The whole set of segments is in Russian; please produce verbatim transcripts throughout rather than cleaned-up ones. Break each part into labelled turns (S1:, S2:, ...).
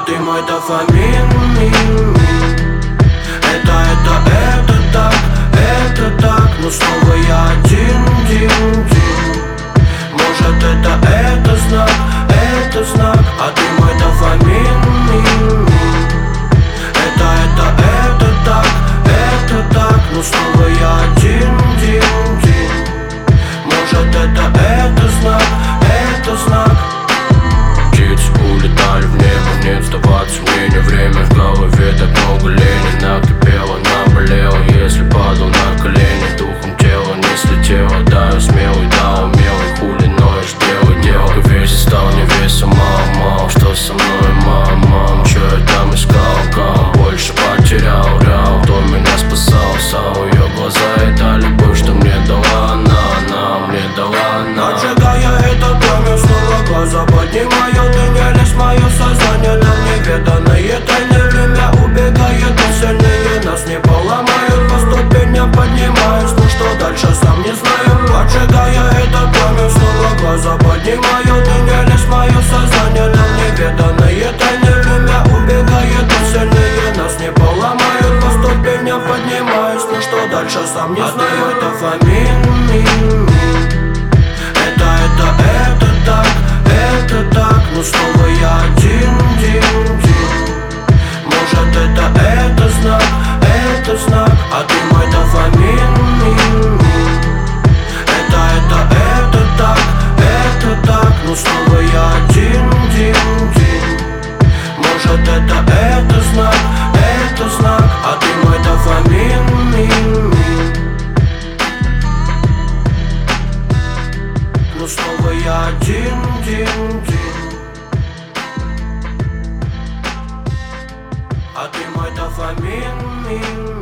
S1: ты мой дофамин. Это, это, это так, это так, но снова я один, один, один. Может это, это знак, это знак, а ты мой дофамин. Это, это, это так, это так, но снова я один, один, один. Может это, это знак, это знак.
S2: Птицы улетали в небо, нет сдаваться мне не время. В голове так много лени, накипело, наболело. Если падал на колени, духом тело не слетело. Да, я смелый, да, умелый, хули ноешь, делай дело. В весе стал невесом, мама, что со мной, мама? Чё я там искал, кам? Больше потерял, ряу. Кто меня спасал, сау, ее глаза и та любовь, что мне дала она, она мне дала она.
S1: Поджигая этот пламя, снова глаза поднимаю. Ты не лезь в мое сознание, нам неведанные тайны. Время убегает, но сильнее нас не поломают. По ступеням поднимаюсь, но что дальше сам не знаю. Поджигая этот пламя, снова глаза поднимаю. Ты не лезь в мое сознание, нам неведанные тайны. Время убегает, но сильнее нас не поломают. По ступеням поднимаюсь, но что дальше сам не знаю. А ты дофамин. Это, это, это так, это так, но снова я один, один, один. Может это, это знак, это знак, а ты мой дофамин. Это, это, это так, это так, но снова я один, один, один. Может это, это знак, это знак, а ты мой дофамин. Но снова я один, один, один. А ты мой дофамин.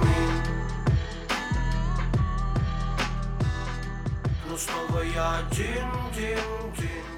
S1: Но снова я один, один, один.